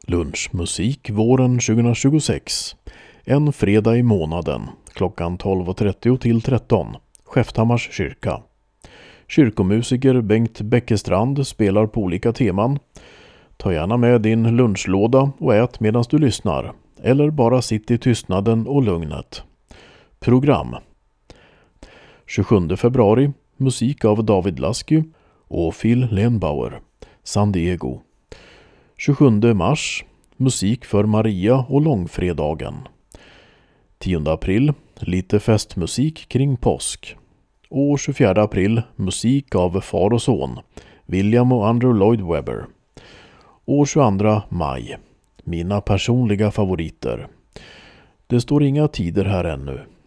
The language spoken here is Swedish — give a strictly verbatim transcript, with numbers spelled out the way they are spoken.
Lunchmusik våren tjugohundratjugosex. En fredag i månaden, klockan tolv och trettio till tretton. Skäfthammars kyrka. Kyrkomusiker Bengt Bäckestrand spelar på olika teman. Ta gärna med din lunchlåda och ät medan du lyssnar. Eller bara sitt i tystnaden och lugnet. Program. tjugosjunde februari. Musik av David Lasky och Phil Lenbauer. San Diego. tjugosjunde mars. Musik för Maria och långfredagen. tionde april. Lite festmusik kring påsk. Och tjugofjärde april. Musik av far och son. William och Andrew Lloyd Webber. Och tjugoandra maj. Mina personliga favoriter. Det står inga tider här ännu.